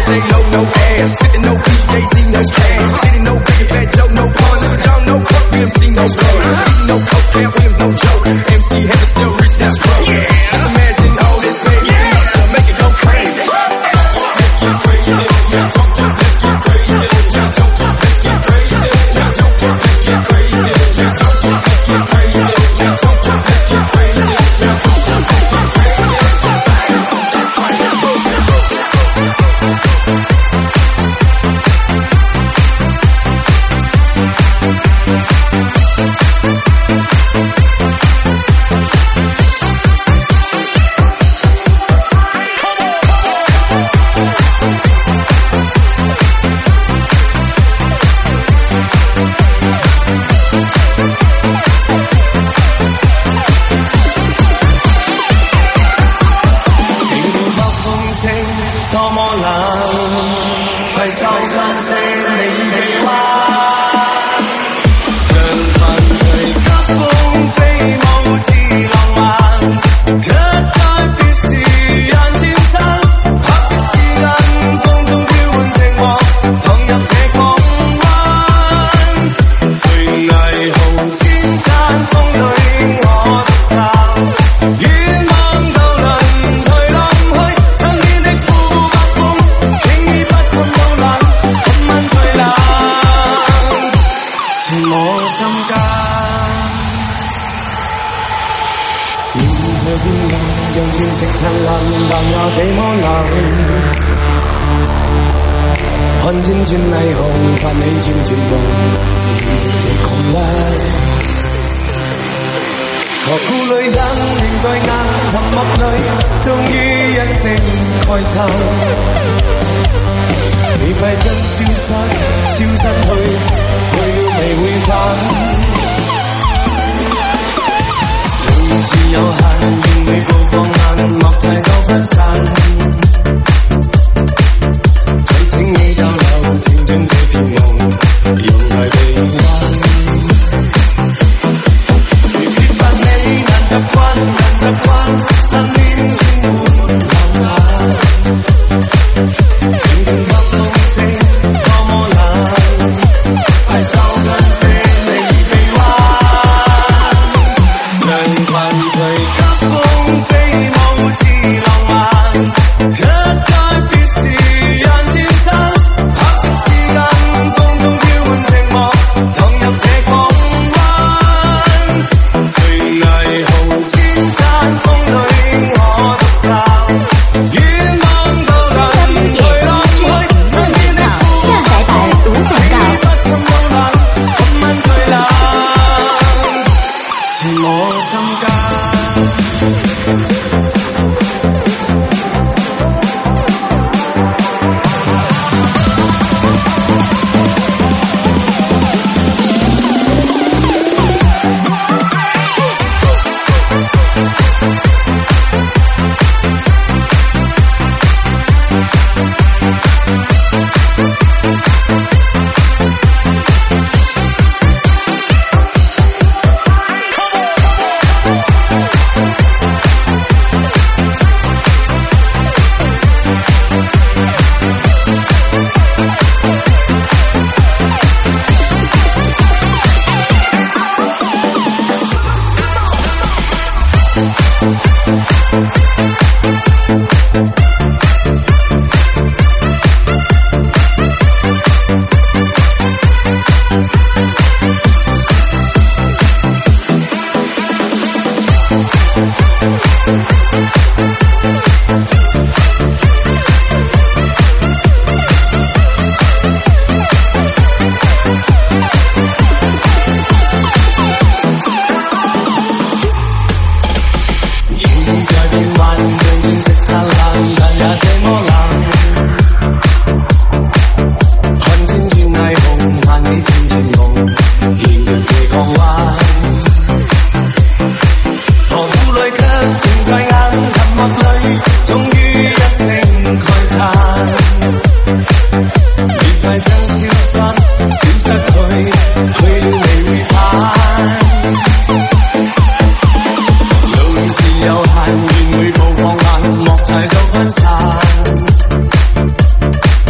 原會步放眼，莫太早分散。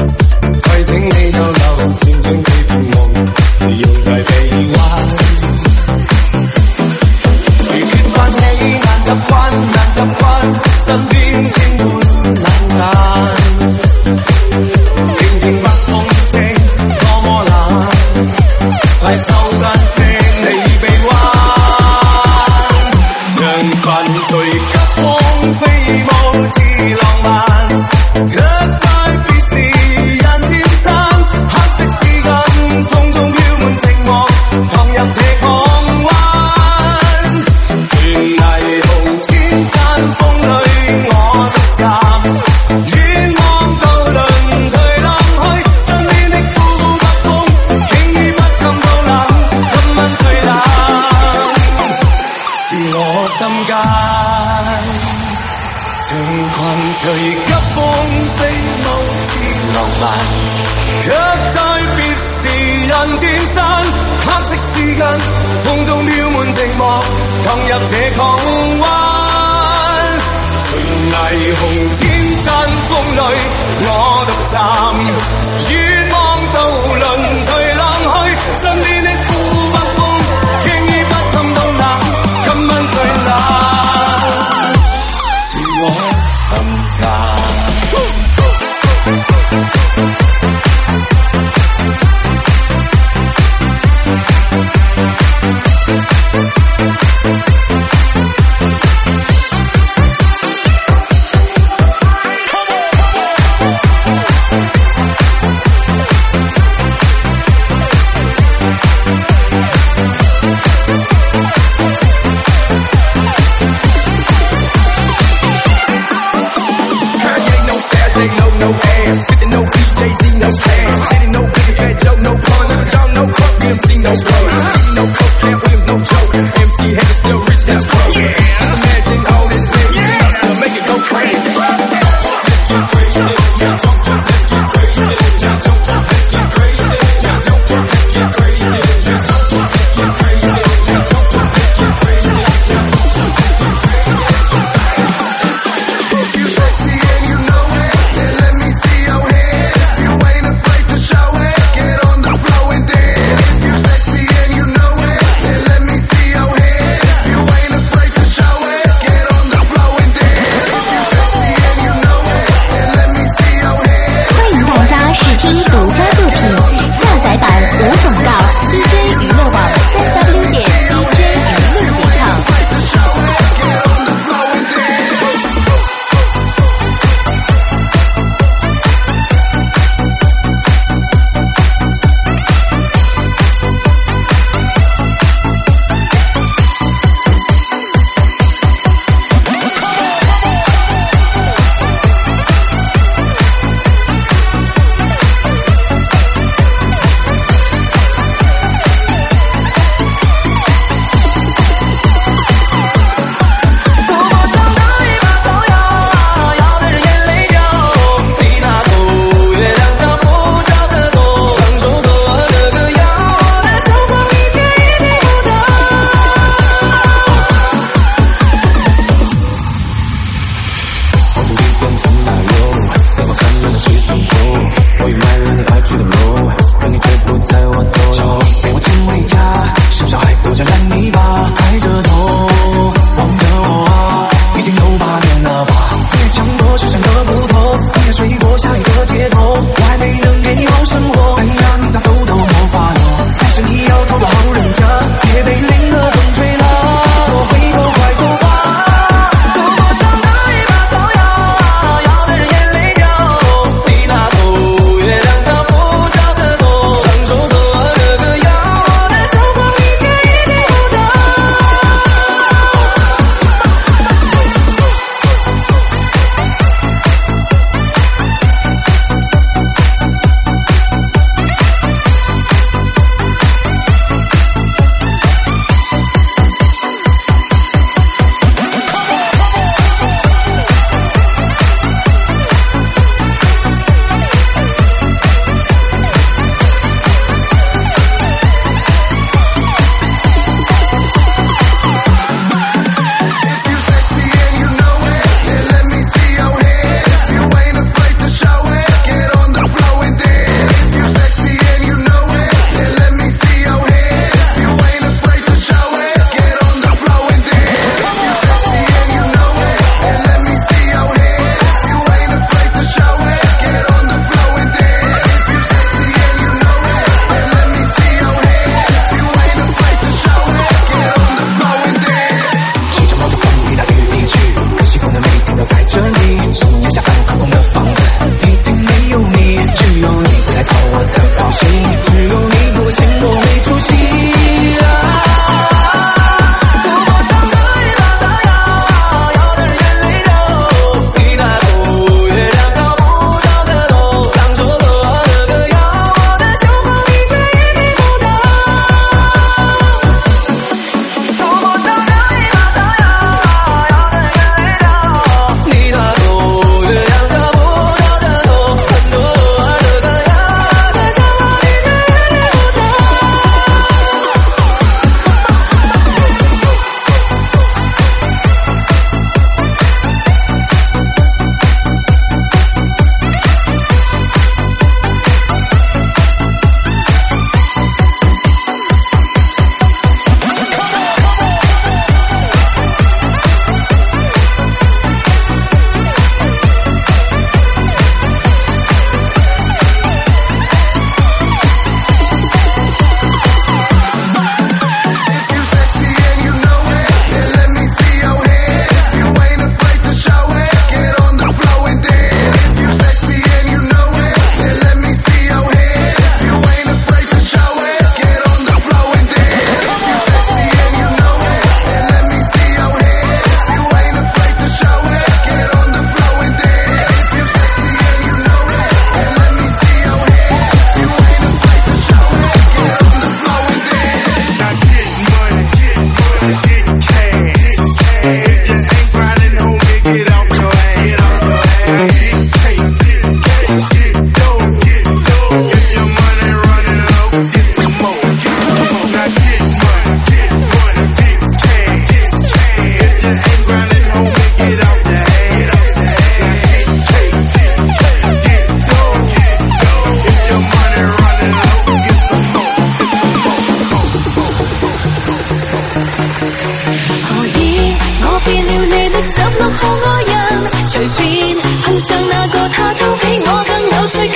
聽見北風聲多麼冷，快收緊聲你臂彎，像群隨急風飛舞似浪漫，卻在別時人漸散，黑色絲巾風中飄滿寂寞，投入這港灣，全霓虹千山風裏我獨站，遠望渡輪隨浪去，身邊的呼呼北風輕易不禁到冷，今晚最冷是我心間，情群隨急風飛舞似浪漫，卻在別時人漸散，黑色絲巾風中飄滿寂寞，投入這港灣，全霓虹千山風裏我獨站，遠望渡輪隨浪去，身邊的呼北風輕易不禁到冷，今晚最冷是我心間。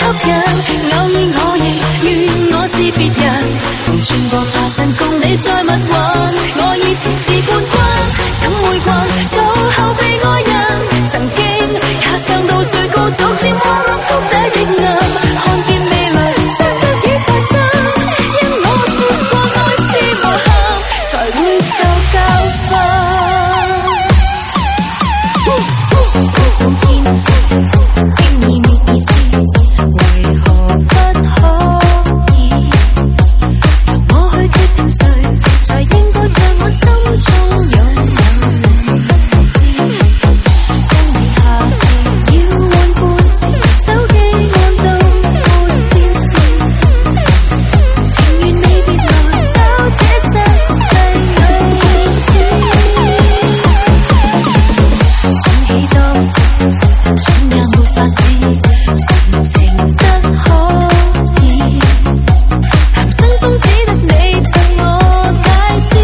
吸引。偶爾我亦願我是別人，同轉過化身共你再蜜運。我以前是冠軍，怎會慣做後備愛人？曾經也上到最高，逐漸滑落谷底的暗。看見未來，相得已在真，因我說過愛是無限，才會受教訓。想堅持，經已沒意思，為何不可以？由我去決定誰才應該在我心中擁有，不知。當你下次要換伴時，手機按到沒電視，情願你別來找這失勢有意想起當時，總也沒法子，純情得可以。男生中只得你贈我戒指，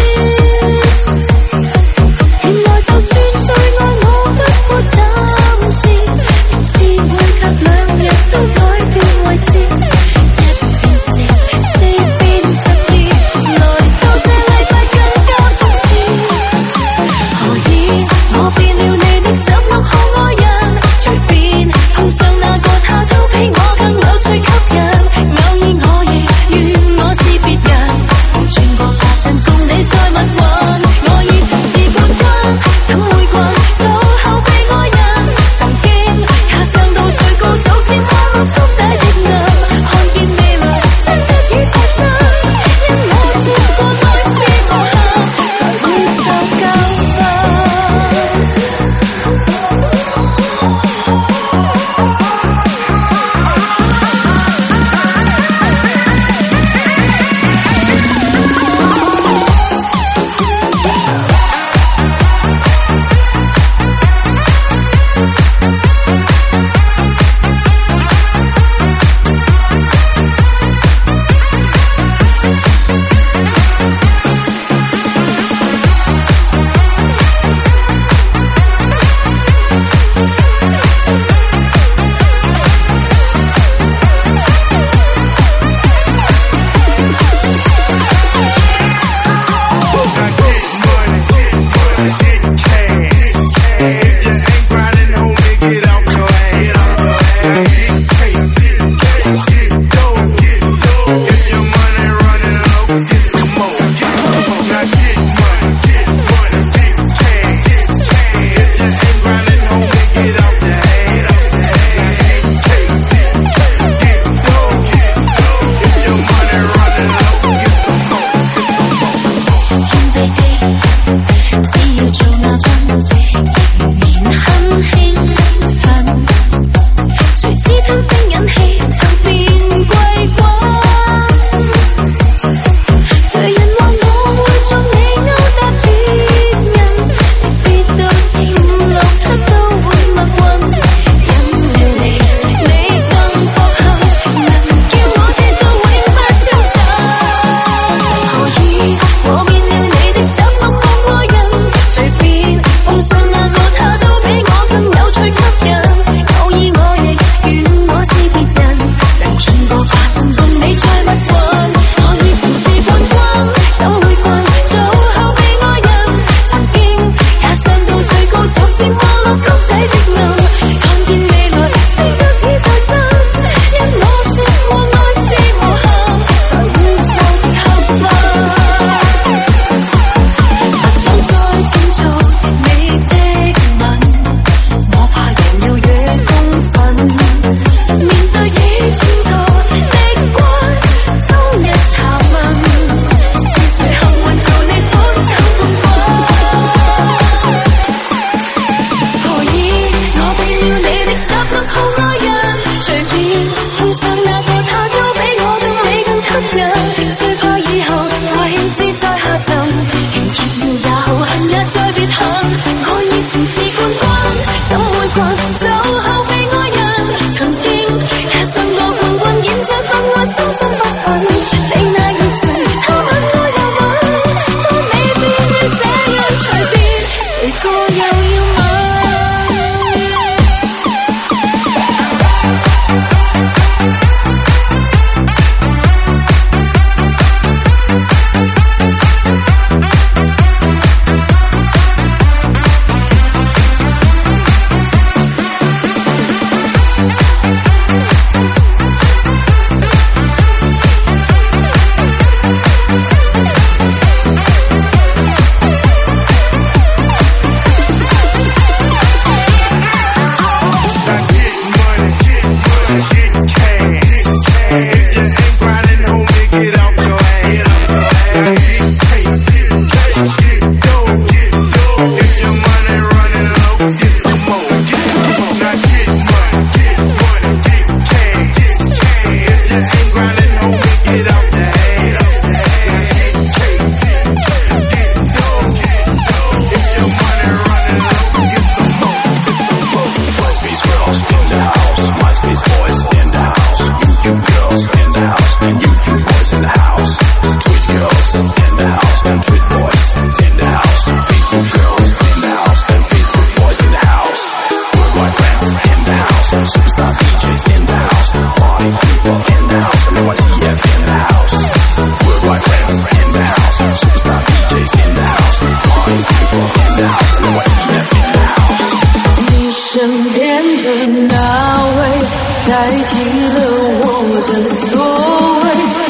原來就算再愛我，不過暫時，明知每隔2日都改變位置，1變4，4變12，來到這禮拜更加諷刺。何以我變了你的十六號愛人？隨便碰上那個他都比我更有趣吸引。偶爾我亦願我是別人，同轉過化身共你再蜜運。我以前是冠軍，怎會慣做後備愛人？曾經也上到最高，逐漸滑落谷底的暗。看見未來，相得已在真，因我說過愛是無限，才會受教訓。 代替了我的座位。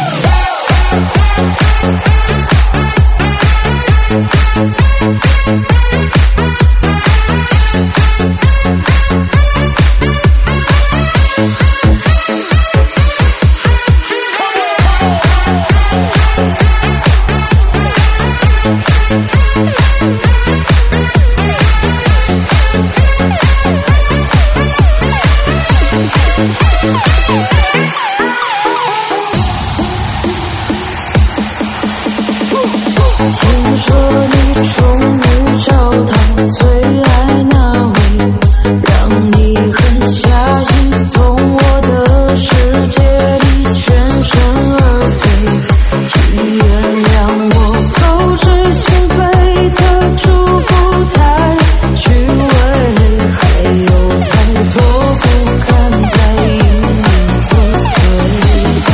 听说你终于找到最爱那位，让你狠下心从我的世界里全身而退，请原谅我口是心非的祝福太虚伪，还有太多不堪在隐隐作祟。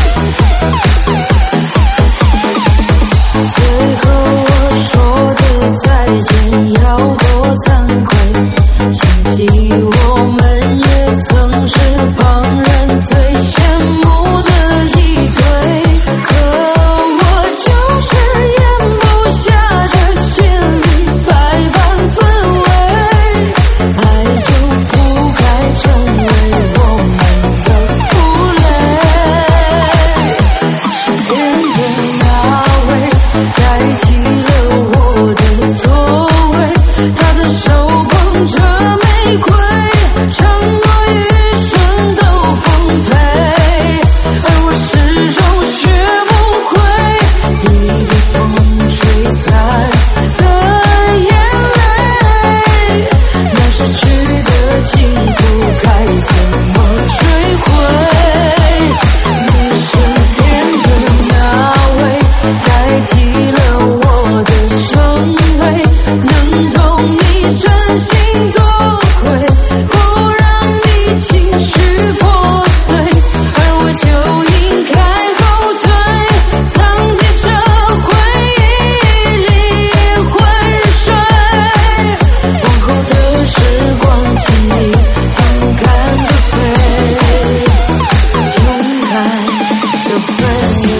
最后我说的再见要多惭愧，想起我们也曾是旁人最羡慕的一对，可我就是咽不下这心里百般滋味，爱就不该成为我们的负累。身边的那位代替了我的座位，他的手捧着玫瑰，承诺余生都奉陪，而我始终学不会你被风吹散的眼泪，那失去的幸福该怎么追回？你身边的那位代替了我的称谓，能懂你真心多亏，不让你情绪破碎，而我就应该后退，藏匿着回忆里昏睡。往后的时光，请你勇敢的飞，勇敢的飞。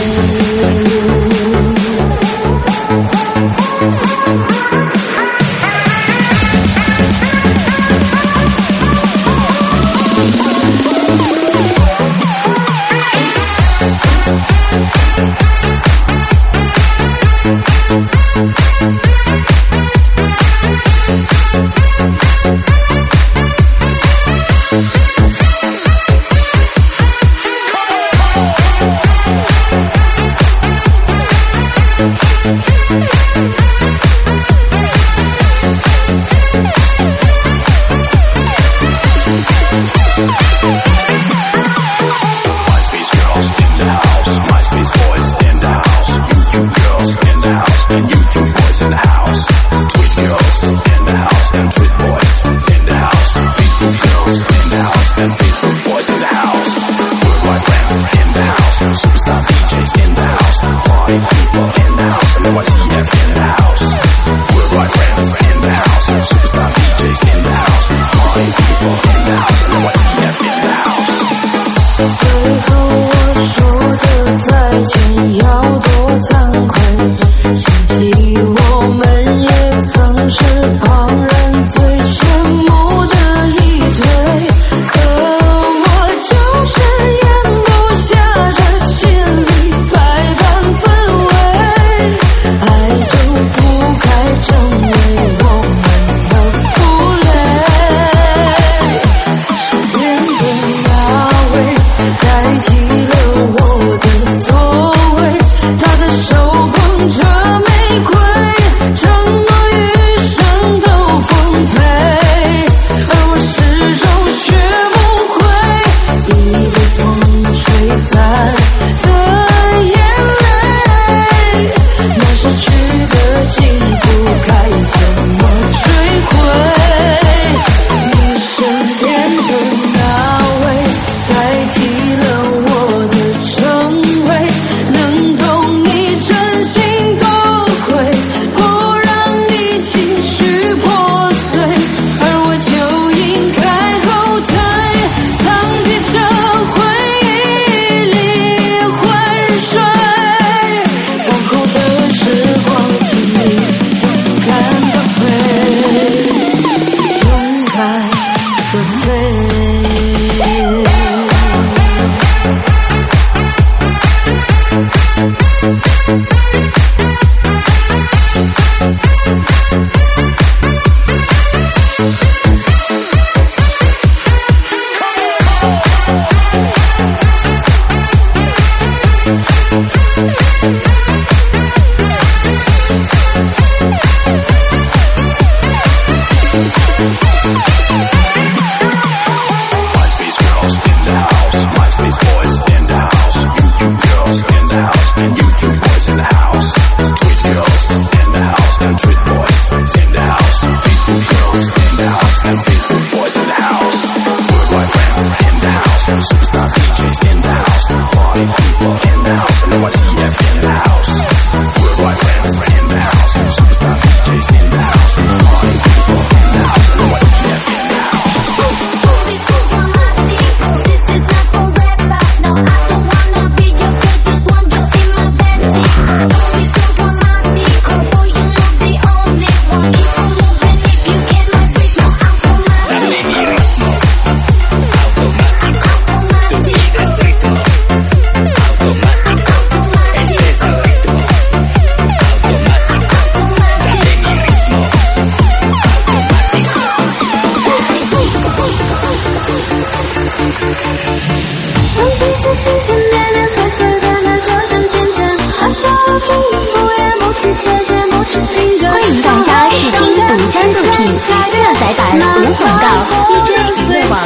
最后我说的再见要多惭愧，想起我们也曾是旁人最羡慕的一对，可我就是咽不下这心里百般滋味，爱就不该成为我们的负累。身边的那位代替曾经是心心念念岁岁变变这声渐渐爱上了不不言不弃渐渐不知疲倦。 欢迎大家试听独家作品，下载版无广告 DJ 娱乐网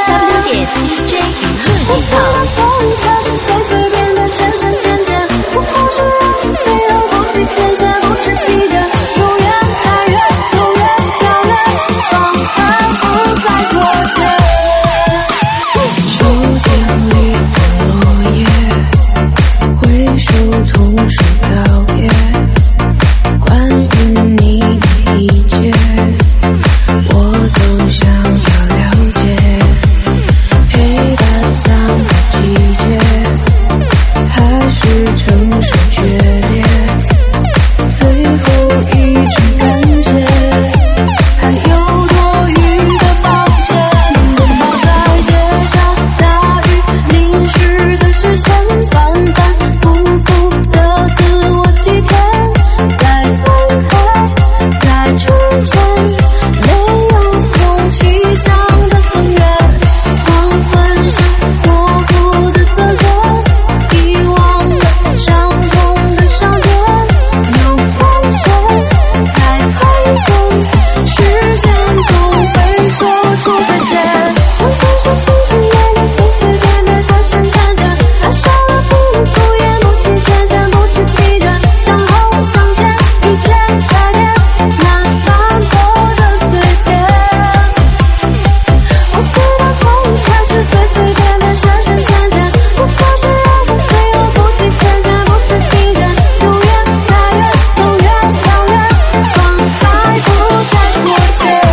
www.dj娱乐.com。岁岁变变这声渐渐，不过是让飞扬不弃渐渐不知疲倦。永远太远，永远遥远，放开不再妥协。秋天里的落叶，挥手同时告别。关于你的一切，我都想要了解。黑白苍的季节，还是承受决裂。最后一句感谢，还有多余的抱歉。奔跑在街上，大雨淋湿的视线，反反复复的自我欺骗。再分开，再出现，没有空气上的分远。黄昏上模糊的色彩，遗忘了伤痛的伤痕。有风险，再推动，时间总会说出再见。曾经是心心念念岁岁变变深深浅浅，爱上了不不言不弃渐渐不知疲倦。向后向前，一切改变，那斑驳的碎片。我知道从一开始岁岁变变深深浅浅，不过是让我飞而不弃渐渐不知疲倦。永远太远，永远遥远，放开不再妥协。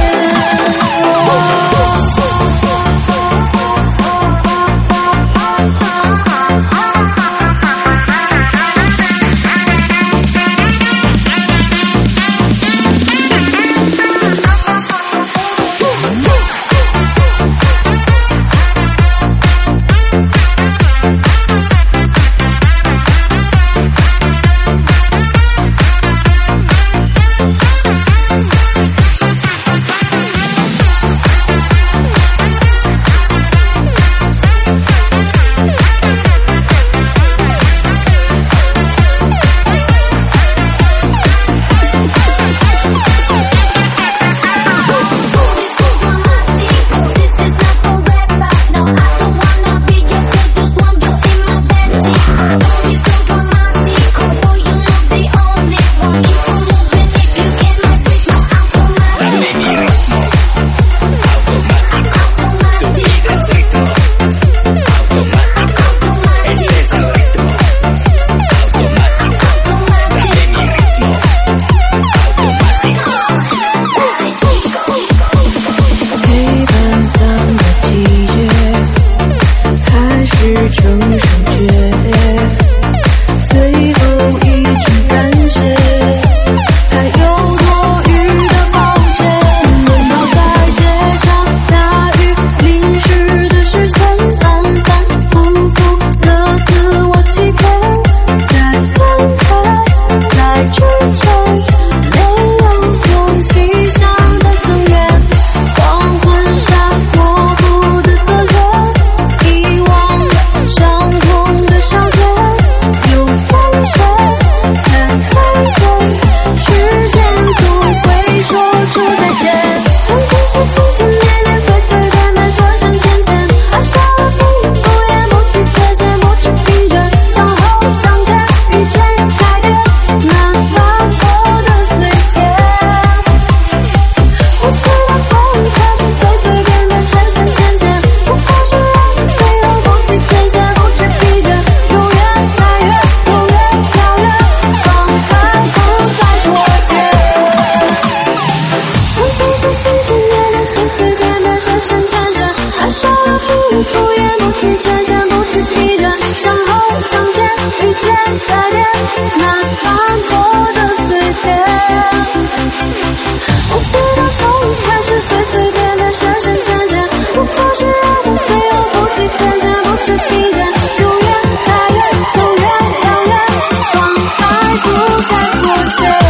黑斑苍的季节，还是承受决裂。最后一句感谢，还有多余的抱歉。奔跑在街上，大雨淋湿的视线，反反复复的自我欺骗。再分开，再之前，没有勇气上的更远。黄昏下模糊的色彩，遗忘了伤痛的伤痕。有风险，再推动，时间总会说出再见。曾经是心心念念岁岁变变深深浅浅，爱上了不不言不弃渐渐不知疲倦。向后向前，一切改变，那斑驳的碎片。我知道从一开始岁岁变变深深浅浅，不过是让我飞而不弃渐渐不知疲倦。永远太远，永远遥远，放开不再妥协。曾经是心心念念岁岁变变深深浅浅，爱上了不不言不弃渐渐不知疲倦。向后向前，一切改变，那斑驳的碎片。我知道从一开始岁岁变变深深浅浅，不过是让我飞而不弃渐渐不知疲倦。永远太远，永远遥远，放开不再妥协。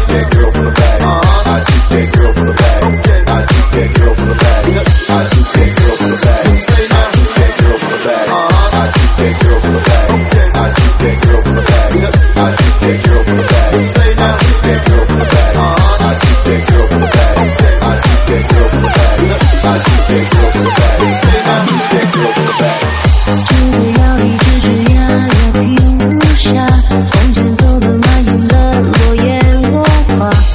that girl from the back. I took that girl from the back. I took that girl from the back. I took that girl from the back. I took that girl from the back. I took that girl from the back. I took that girl from the back. I took that girl from the back. I took that girl from the back. I took that girl from the back. I took that girl from the back. I took that girl from the back. I took that girl from the back. 直着摇，一直直呀呀停不下，风筝走得满眼的落叶落花。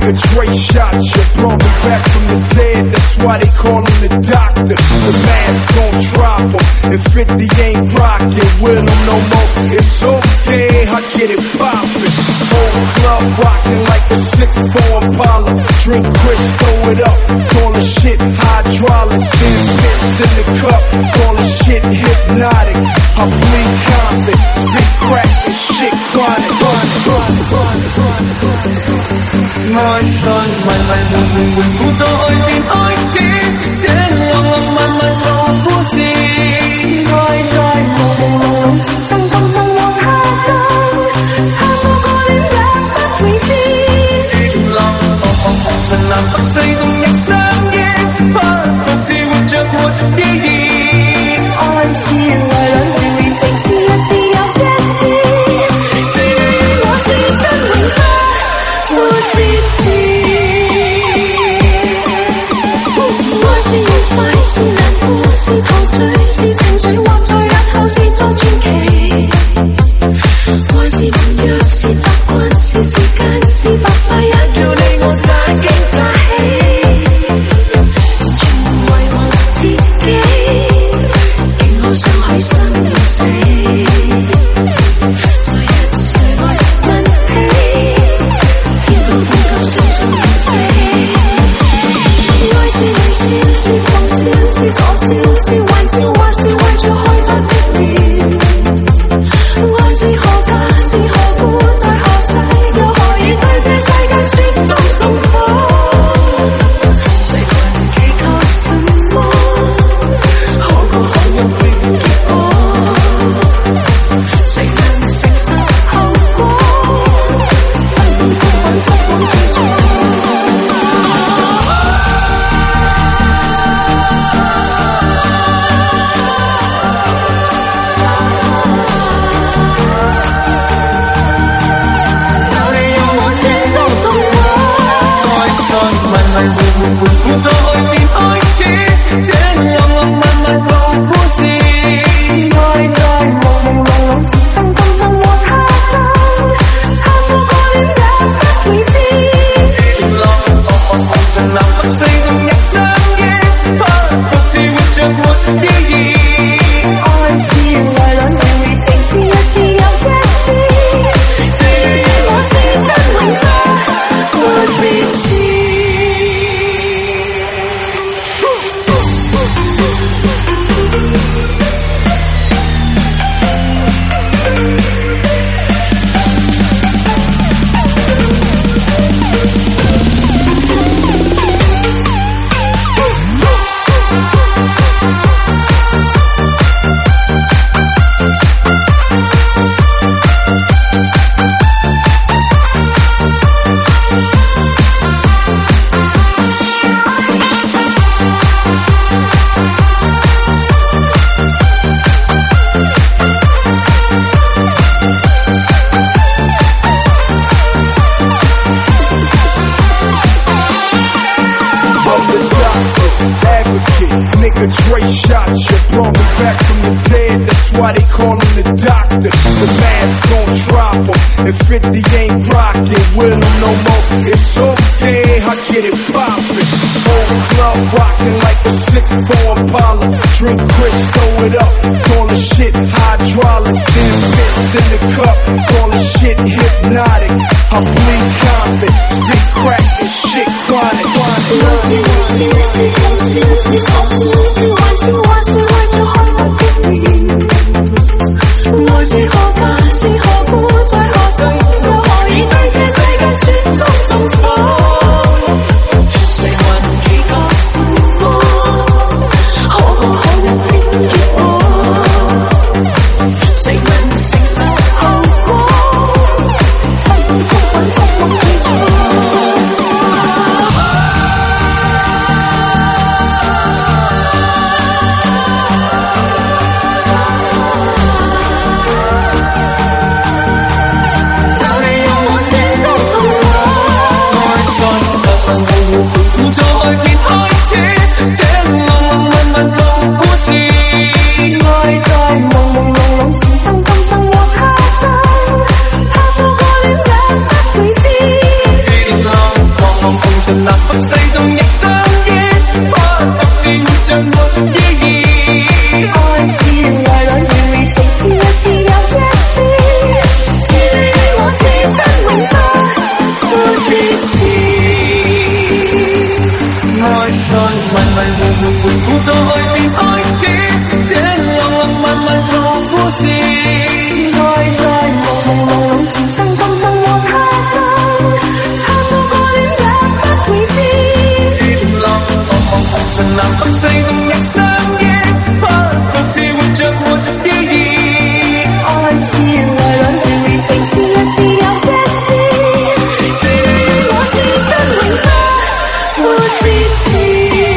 Nigga, Dre shot you, brought me back from the dead. That's why they call him the doctor. The mask gon' drop him. If 50 ain't rockin' with him no more, it's okay, I get it poppin'. Whole club rockin' like a 6'4" Impala. Drink Chris, throw it up, call the shit hydraulics. Then piss in the cup, call the shit hypnotic. I bleed confident, spit crack and shit chronic. 愛在迷迷糊糊糊再變開始，這浪浪漫漫個故事，愛在朦朦朧朧前生今生往下降，喊我個戀也不會知，浪浪紅紅塵藍獨四動亦相依，不獨自活着沒意義，愛是來兩條連情是一是有一啲，誰人我是真永不。沒別事，愛是愉快，是難過，是陶醉，是情緒，或在日後是多傳奇。愛是盟約，是習慣，是時間，是白髮，也叫你我詐驚詐喜，全為我自己，竟可傷害生與死。是狂笑，是錯笑，是玩笑，或是為著開發的臉。愛是何價，是何故，在何世，又何以對這世界雪中送火？誰還祈求什麼？可歌可泣永結果？誰能承受後果？不管風雲不管對錯。再變開始，這浪浪漫漫個故事，愛在朦朦朧朧前生今生往下降，喊我個戀也不會知，浪浪紅紅塵藍獨四動亦相依，不獨自活着沒意義，愛是來兩條連情是一是有一啲，誰人我是真永不沒別事。Nigga, Dre shot you, brought me back from the dead. That's why they call him the doctor. The mask gon' drop him. If 50 ain't rockin' with him no more, it's okay, I get it poppin'. Whole club rockin' like a 6'4" Impala. Drink Chris, throw it up, call the shit hydraulics. Then piss in the cup, call the shit hypnotic. I bleed confident, spit crack and shit chronic. 是玩笑，或是為著開發的臉。愛是何價，是何故，在何世，又何以對這世界雪中送火？誰還祈求什麼？可歌可泣永結果？誰能承受後果？ 合世動亦相依，不獨自活着沒意義。 愛是來兩條未成事，若是有一天，注定我此生永不會別時。 愛在迷迷糊糊盤估再變開始，這浪浪漫漫老故事。 愛在朦朦朧朧前生今生和他生，盼到過戀也不會知。 浪浪茫茫紅塵難合世動亦相依，不獨自活着沒意義。 愛是來兩條未成事，若是有一天，注定我此生永不會別時。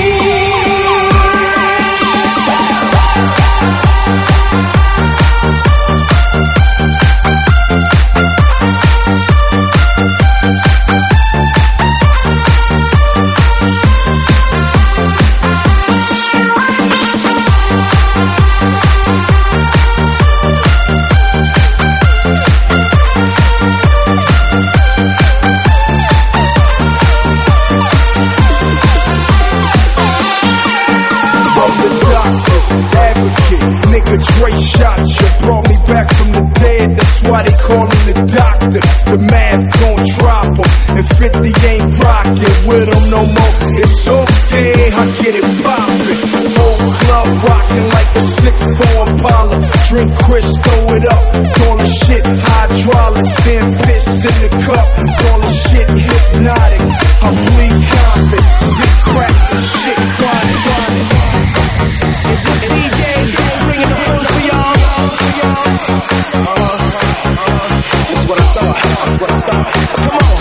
Dre shot you, brought me back from the dead. That's why they call him the doctor. The math gon' drop him, and 50 ain't rockin' with him no more. It's okay, I get it poppin'. Whole club rockin' like a 6'4" Impala. Drink Chris, throw it up. Call the shit hydraulics, then piss in the cup. Call the shit hypnotic. I bleed confident, get cracked and shit chronic. DJ, bringing the rules for y'all. That's what I thought. Come on.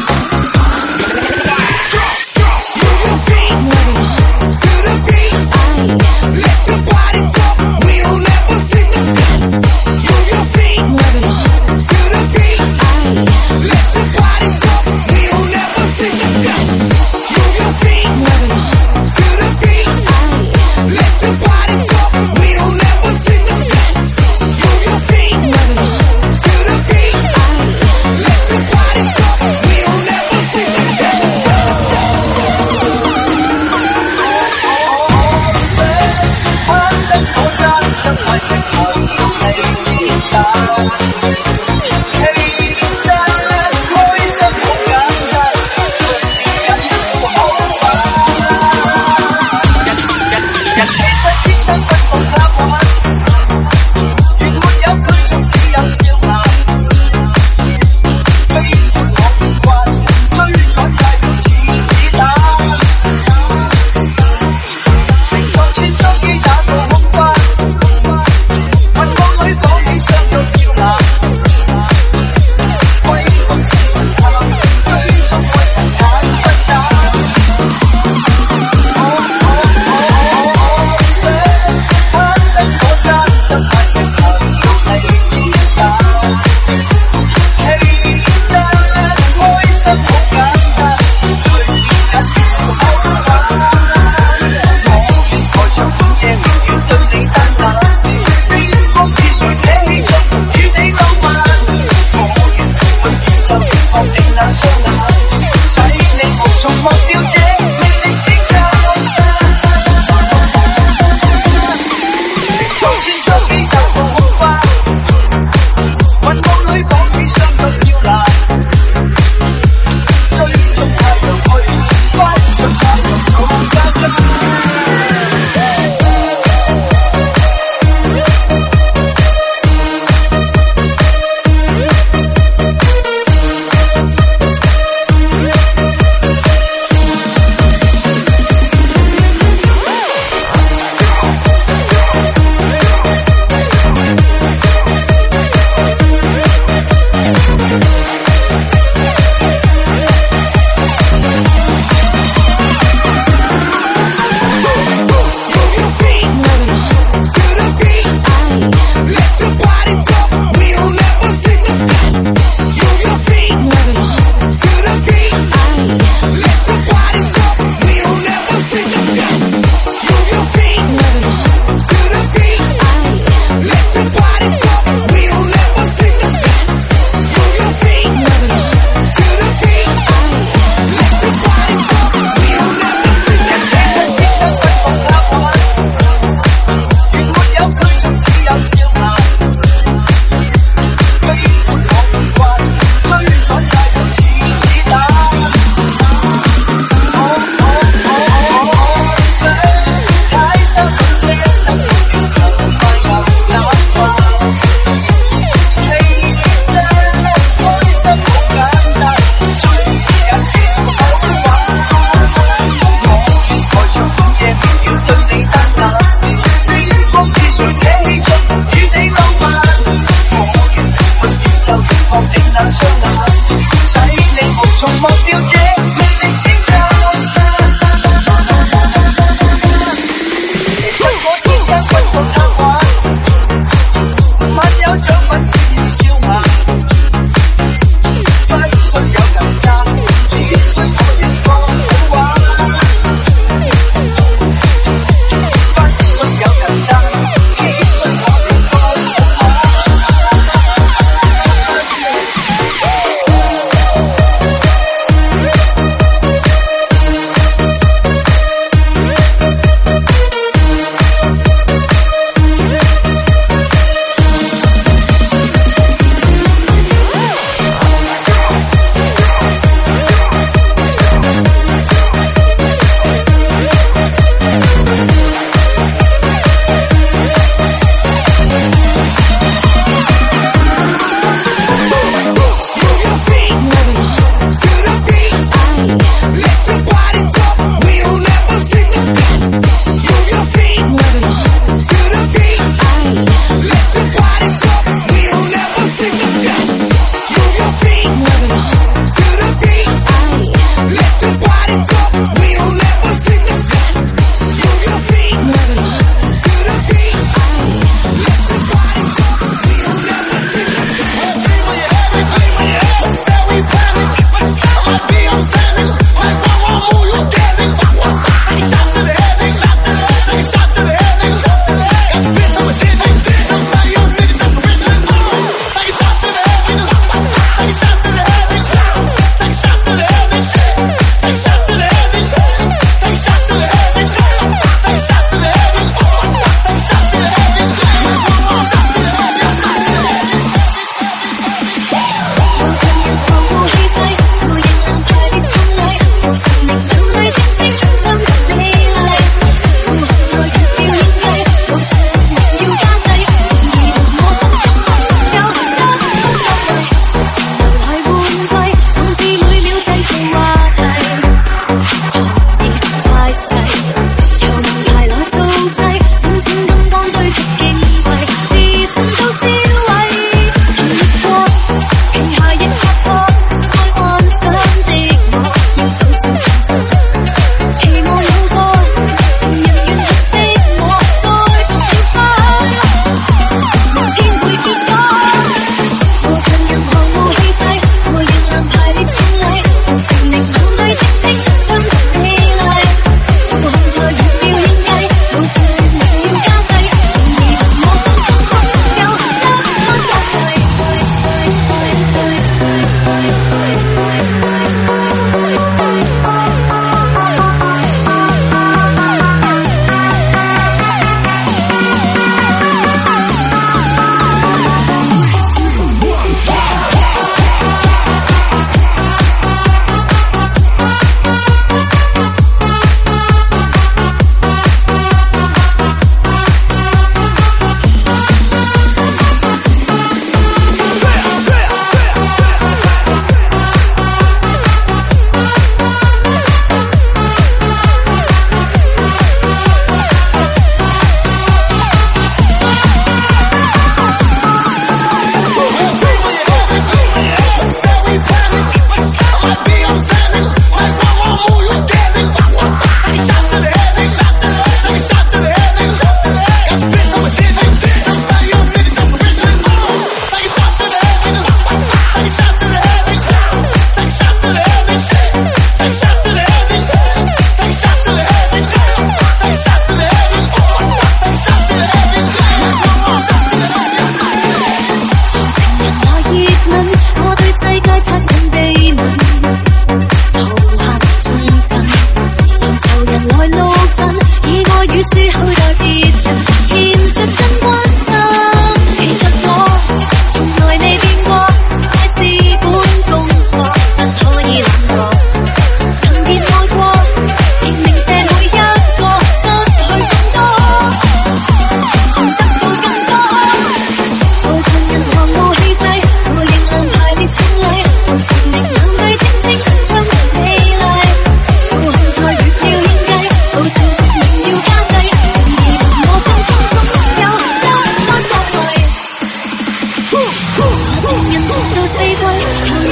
Drop. To the beat.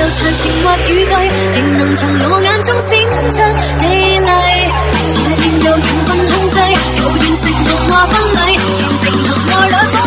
長情或語句，定能從我眼中閃出美麗。愛變到緣分控制，無緣承諾話婚禮，仍平衡愛兩。